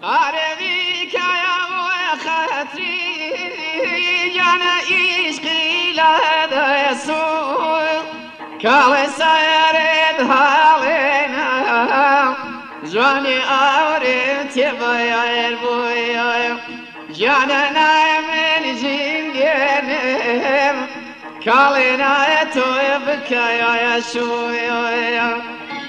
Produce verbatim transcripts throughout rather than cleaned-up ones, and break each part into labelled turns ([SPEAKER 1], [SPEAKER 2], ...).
[SPEAKER 1] عربی که یا خطری جانا عشقی لدسو کال سرد حالنا جانی آورد تبایر بویا جانا من جنگنم کالنا تو بکیا شویا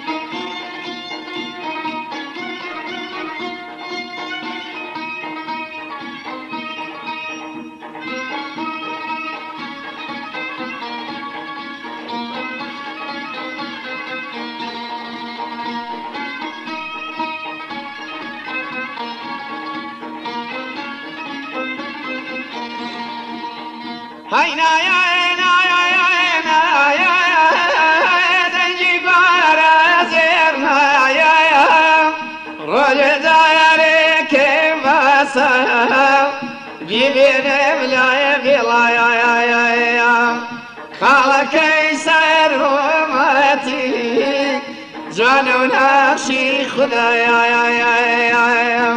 [SPEAKER 1] Hay na ya na ya ya na ya dengi gara zer na ya ya roje zare ke vasa gibine vla vla ya ya ya ya khala kaysar humati janu nafshi khuda ya ya ya ya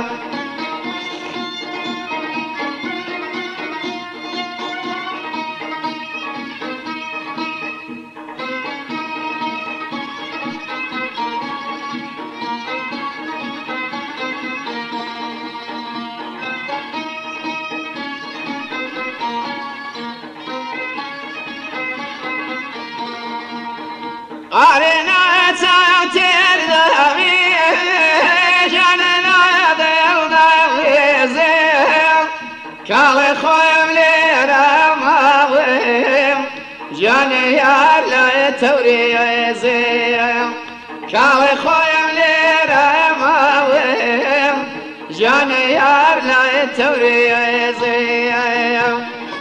[SPEAKER 1] Arena tater davi janna del davizel kale khoyem le ramavem jan yar la tawrizel kale khoyem le ramavem jan yar la tawrizel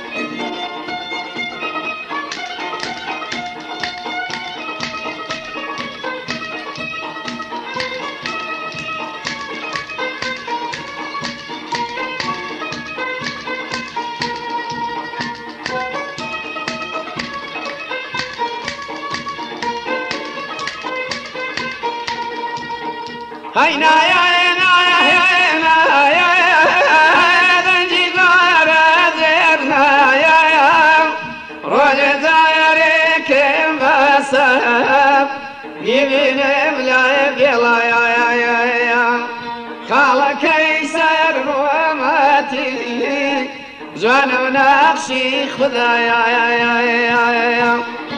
[SPEAKER 1] Hay na ya na ya na ya dengi gara zer na ya ya roje zare kem vasa gibine vla vla ya ya ya ya khala kaysar rumati janu naqshi khuda ya ya ya ya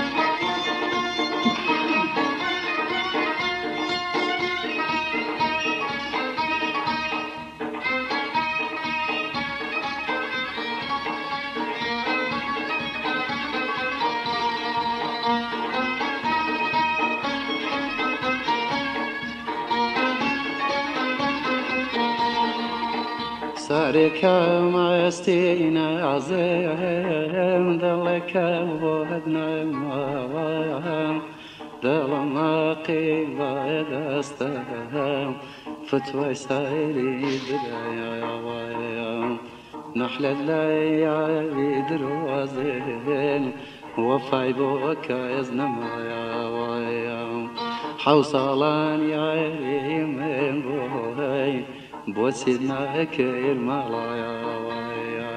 [SPEAKER 1] سرك مستينا عزيم دلك ودنا ما دل ما قيل دستهم فتوى سايري بدايا ويا نحل الليالي دروازين وفاي بوك إذن ما يا ويا حوصلان يا من بوهي بوسيدنا كير مالايا ويا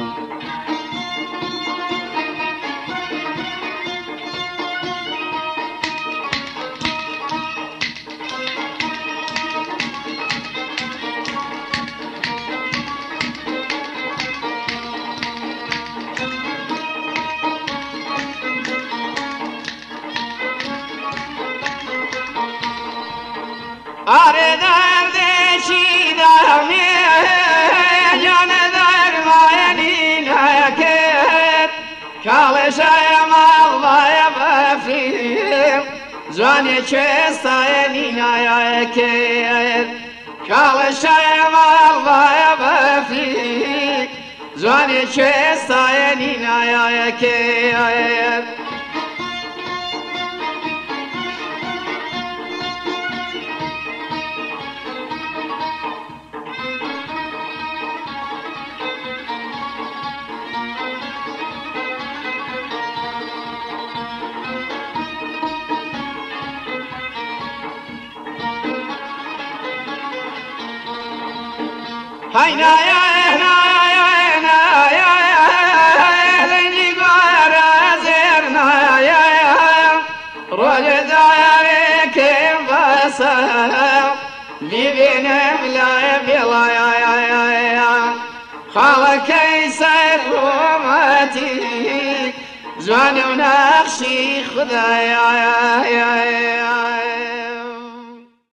[SPEAKER 1] Are derde çiğdami Canı darmayeni naket Kalışayım Allah'a vafim Canı çestayeni naket Kalışayım Allah'a vafim Canı çestayeni naket هاي نايا نايا نايا لنجي قارا زير نايا رجل داري كيف بصر بيبين بلا بلا يا خالك يسر روماتي زوان ونقشي خدايا